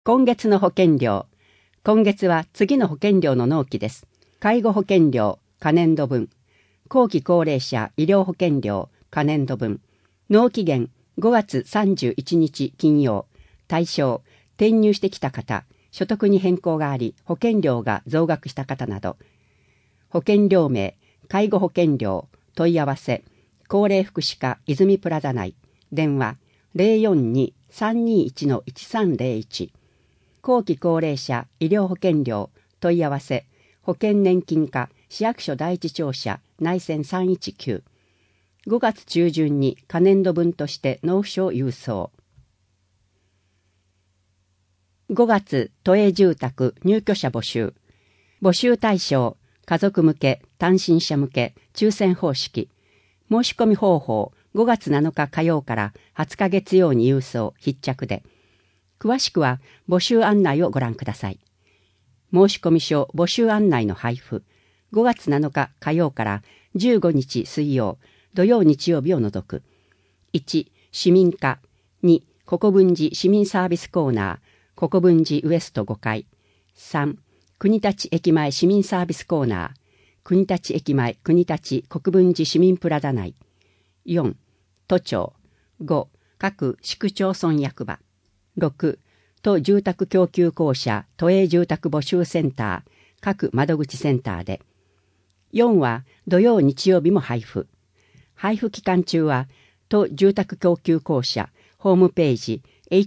今月の保険料。今月は次の保険料の納期です。介護保険料、可年度分。後期高齢者医療保険料、可年度分。納期限5月31日金曜。対象、転入してきた方、所得に変更があり、保険料が増額した方など。保険料名、介護保険料、問い合わせ、高齢福祉課泉プラザ内。電話、042-321-1301。後期高齢者医療保険料問い合わせ保険年金課市役所第一庁舎内線319。5月中旬に可年度分として納付書を郵送。5月都営住宅入居者募集。募集対象家族向け単身者向け抽選方式。申し込み方法5月7日火曜から20日月曜に郵送必着で。詳しくは募集案内をご覧ください。申込書募集案内の配布、5月7日火曜から15日水曜、土曜日曜日を除く。1、市民課。2、国分寺市民サービスコーナー、国分寺ウエスト5階。3、国立駅前市民サービスコーナー、国立駅前国立国分寺市民プラザ内。4、都庁。5、各市区町村役場。6、都住宅供給公社都営住宅募集センター各窓口センターで。4は土曜日曜日も配布。配布期間中は都住宅供給公社ホームページ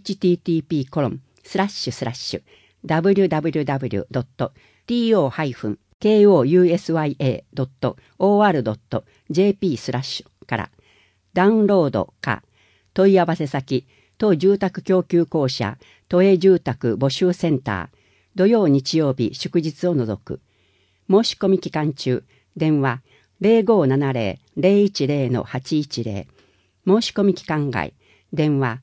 http://www.to-kousya.or.jp/ からダウンロードか問い合わせ先都住宅供給公社都営住宅募集センター土曜日曜日祝日を除く。申し込み期間中電話 0570-010-810。申し込み期間外電話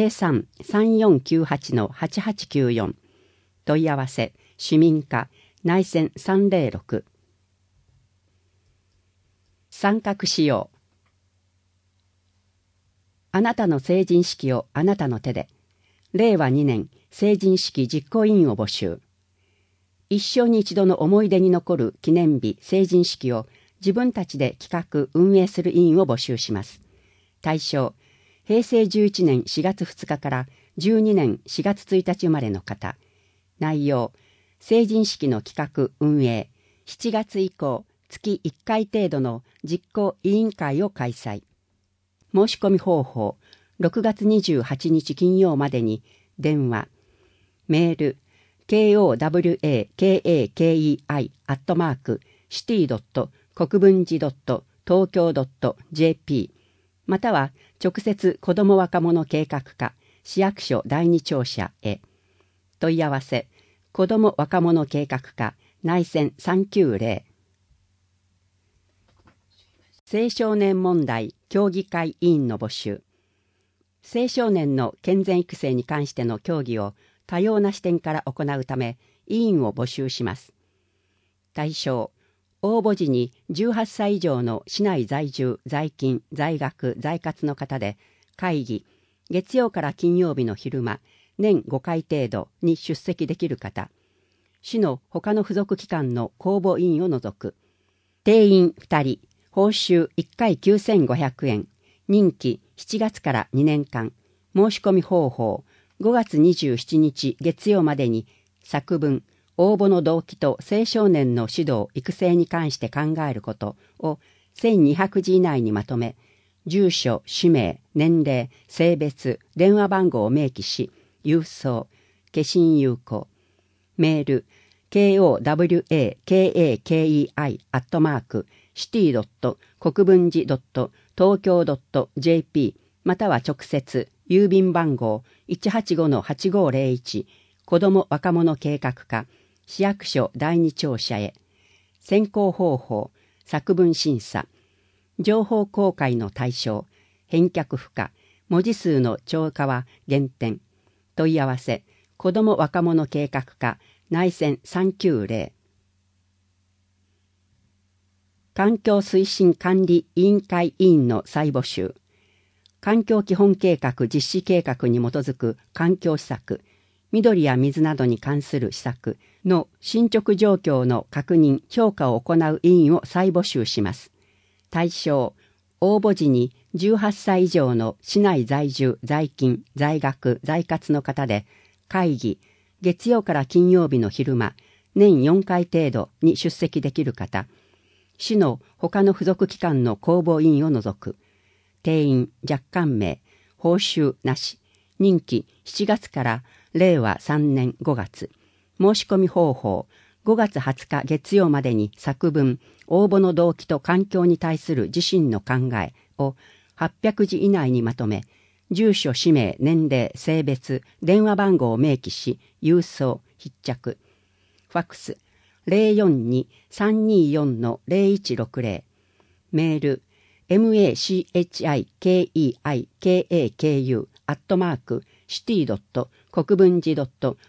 03-3498-8894。問い合わせ市民課内線306。参画しよう。あなたの成人式をあなたの手で。令和2年成人式実行委員を募集。一生に一度の思い出に残る記念日成人式を自分たちで企画運営する委員を募集します。対象、平成11年4月2日から12年4月1日生まれの方。内容、成人式の企画運営、7月以降月1回程度の実行委員会を開催。申し込み方法、6月28日金曜までに電話、メール、kowakakei@city. 国分寺 .tokyo.jp または直接子ども若者計画課市役所第二庁舎へ。問い合わせ、子ども若者計画課内線390。青少年問題協議会委員の募集。青少年の健全育成に関しての協議を多様な視点から行うため委員を募集します。対象、応募時に18歳以上の市内在住在勤在学在活の方で、会議月曜から金曜日の昼間年5回程度に出席できる方。市の他の付属機関の公募委員を除く。定員2人、報酬1回9500円。任期7月から2年間。申し込み方法、5月27日月曜までに作文、応募の動機と青少年の指導・育成に関して考えることを1200字以内にまとめ、住所、氏名、年齢、性別、電話番号を明記し、郵送、消印有効。メール、kowakakei@city. 国分寺 .tokyo.jp または直接、郵便番号 185-8501 子ども若者計画課市役所第二庁舎へ。選考方法、作文審査。情報公開の対象、返却不可、文字数の超過は減点。問い合わせ、子ども若者計画課内線390。環境推進管理委員会委員の再募集。環境基本計画実施計画に基づく環境施策、 緑や水などに関する施策の進捗状況の確認・評価を行う委員を再募集します。対象、応募時に18歳以上の市内在住、在勤、在学、在活の方で、会議、月曜から金曜日の昼間、年4回程度に出席できる方、市の他の付属機関の公募委員を除く、定員若干名、報酬なし、任期7月から令和3年5月、申し込み方法、5月20日月曜までに作文、応募の動機と環境に対する自身の考えを800字以内にまとめ、住所、氏名、年齢、性別、電話番号を明記し、郵送、必着。ファックス 042-324-0160。メール machikeikaku国分寺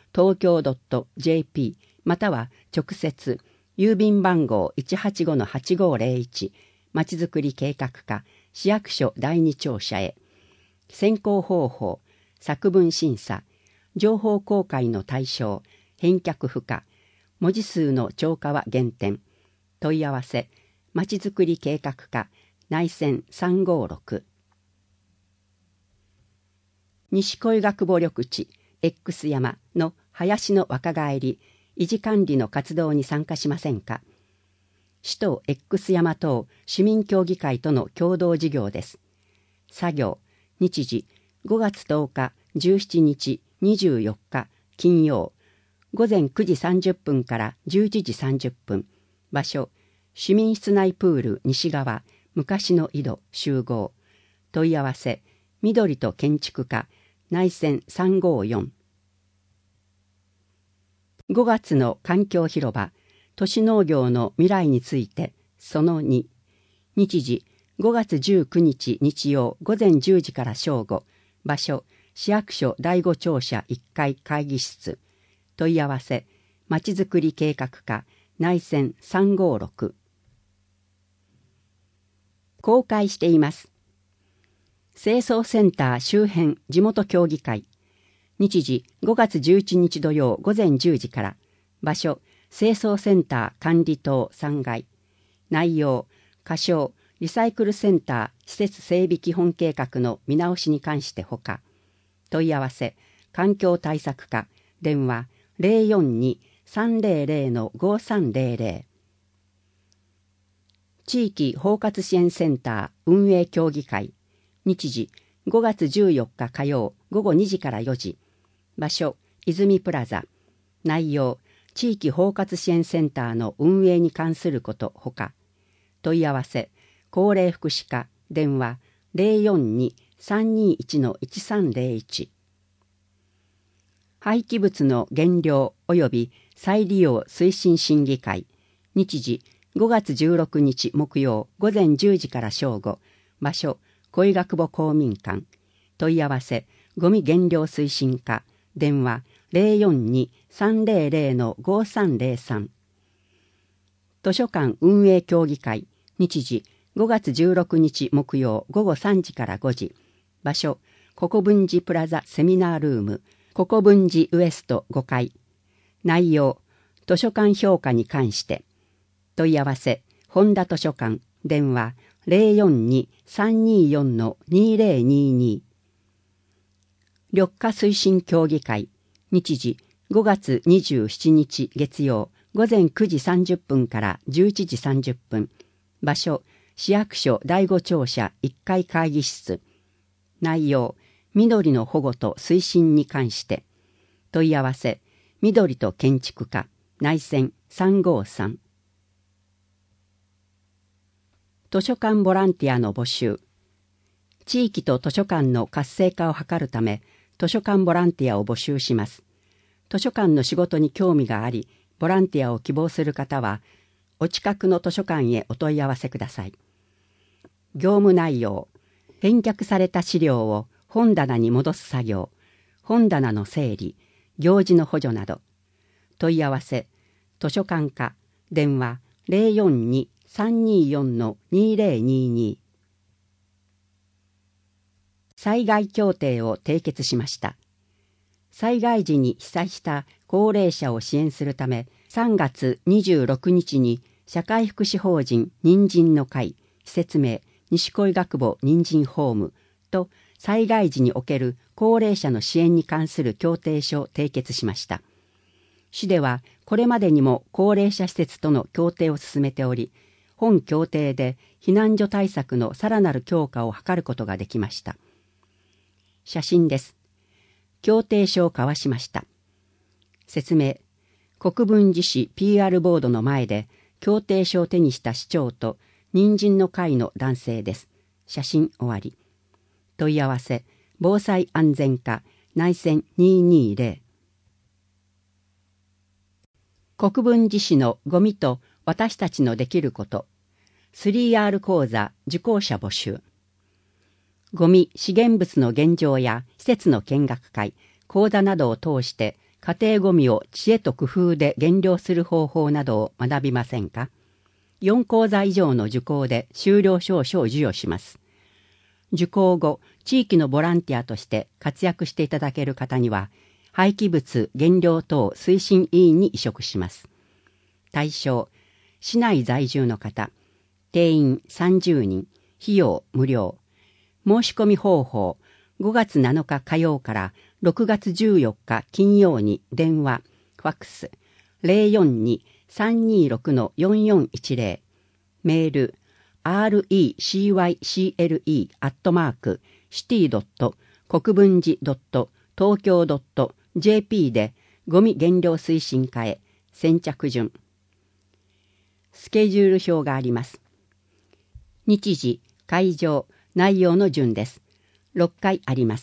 .東京.jp または直接、郵便番号 185-8501 まちづくり計画課市役所第二庁舎へ。選考方法、作文審査、情報公開の対象、返却不可、文字数の超過は減点。問い合わせ、まちづくり計画課内線356。西恋学母緑地 X 山の林の若返り、維持管理の活動に参加しませんか。市と X 山等市民協議会との共同事業です。作業、日時5月10日、17日、24日、金曜、午前9時30分から11時30分。場所、市民室内プール西側、昔の井戸集合。問い合わせ、緑と建築課、内線354。5月の環境広場、都市農業の未来について、その2。日時、5月19日日曜午前10時から正午。場所、市役所第5庁舎1階会議室。問い合わせ、まちづくり計画課、内線356。公開しています。清掃センター周辺地元協議会。日時5月11日土曜午前10時から。場所、清掃センター管理棟3階。内容、仮称リサイクルセンター施設整備基本計画の見直しに関してほか。問い合わせ、環境対策課、電話 042-300-5300。地域包括支援センター運営協議会。日時5月14日火曜午後2時から4時。場所、泉プラザ。内容、地域包括支援センターの運営に関することほか。問い合わせ、高齢福祉課、電話 042-321-1301。廃棄物の減量及び再利用推進審議会。日時5月16日木曜午前10時から正午。場所、恋学母公民館。問い合わせ、ゴミ減量推進課。電話 042-300-5303。図書館運営協議会。日時5月16日木曜午後3時から5時。場所、国分寺プラザセミナールーム、国分寺ウエスト5階。内容、図書館評価に関して。問い合わせ、本田図書館。電話 042-324-2022。緑化推進協議会。日時5月27日月曜午前9時30分から11時30分。場所、市役所第5庁舎1階会議室。内容、緑の保護と推進に関して。問い合わせ、緑と建築課、内線353。図書館ボランティアの募集。地域と図書館の活性化を図るため、図書館ボランティアを募集します。図書館の仕事に興味があり、ボランティアを希望する方は、お近くの図書館へお問い合わせください。業務内容、返却された資料を本棚に戻す作業、本棚の整理、行事の補助など。問い合わせ、図書館課、電話 042-324-2022。災害協定を締結しました。 災害時に被災した高齢者を支援するため、3月26日に社会福祉法人人参の会、施設名西小学母人参ホームと災害時における高齢者の支援に関する協定書を締結しました。市ではこれまでにも高齢者施設との協定を進めており、本協定で避難所対策のさらなる強化を図ることができました。写真です。協定書を交わしました。説明。国分寺市 PR ボードの前で協定書を手にした市長と人参の会の男性です。写真終わり。問い合わせ、防災安全課内線220。国分寺市のゴミと私たちのできること。3R 講座受講者募集。ゴミ、資源物の現状や施設の見学会、講座などを通して家庭ゴミを知恵と工夫で減量する方法などを学びませんか？ 4 講座以上の受講で修了証書を授与します。受講後、地域のボランティアとして活躍していただける方には、廃棄物減量等推進委員に委嘱します。対象、市内在住の方、定員30人、費用無料。申し込み方法、5月7日火曜から6月14日金曜に電話、ファックス、042-326-4410、メール、recycle@city.国分寺.東京.jp でゴミ減量推進課へ先着順。スケジュール表があります。日時、会場、内容の順です。6回あります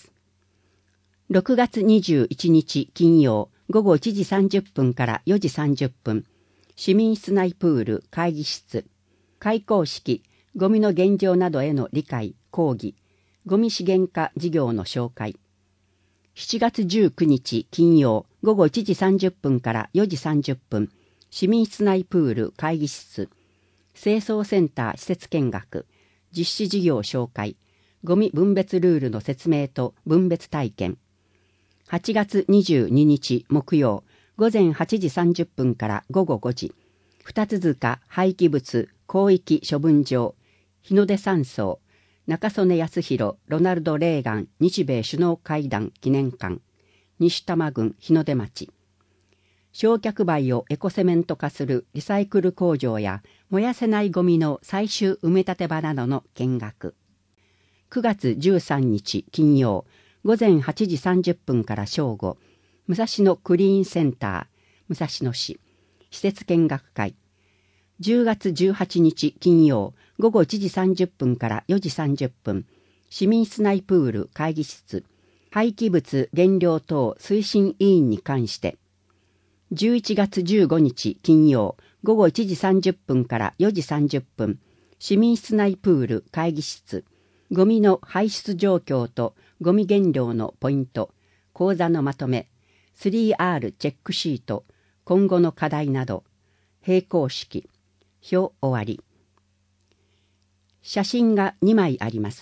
。6月21日金曜午後1時30分から4時30分、市民室内プール会議室、開講式、ゴミの現状などへの理解、講義、ゴミ資源化事業の紹介。7月19日金曜午後1時30分から4時30分、市民室内プール会議室、清掃センター施設見学、実施事業紹介、ゴミ分別ルールの説明と分別体験。8月22日木曜午前8時30分から午後5時、二塚廃棄物広域処分場、日の出山荘、中曽根康弘ロナルド・レーガン日米首脳会談記念館、西多摩郡日の出町。焼却灰をエコセメント化するリサイクル工場や燃やせないゴミの最終埋め立て場などの見学。9月13日金曜午前8時30分から正午、武蔵野クリーンセンター、武蔵野市、施設見学会。10月18日金曜午後1時30分から4時30分、市民室内プール会議室、廃棄物減量等推進委員に関して。11月15日金曜午後1時30分から4時30分、市民室内プール会議室、ゴミの排出状況とゴミ減量のポイント、講座のまとめ、3R チェックシート、今後の課題など、閉講式、表終わり。写真が2枚あります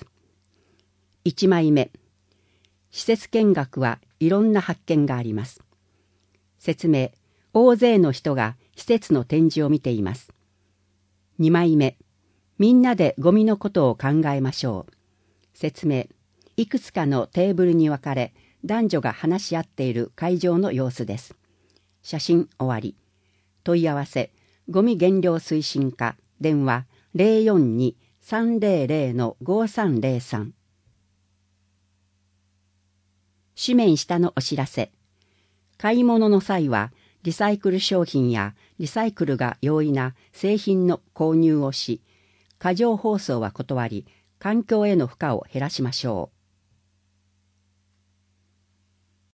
。1枚目、施設見学はいろんな発見があります。説明、大勢の人が施設の展示を見ています。2枚目、みんなでゴミのことを考えましょう。説明、いくつかのテーブルに分かれ、男女が話し合っている会場の様子です。写真終わり。問い合わせ、ゴミ減量推進課、電話 042-300-5303。紙面下のお知らせ。買い物の際は、リサイクル商品やリサイクルが容易な製品の購入をし、過剰包装は断り、環境への負荷を減らしましょう。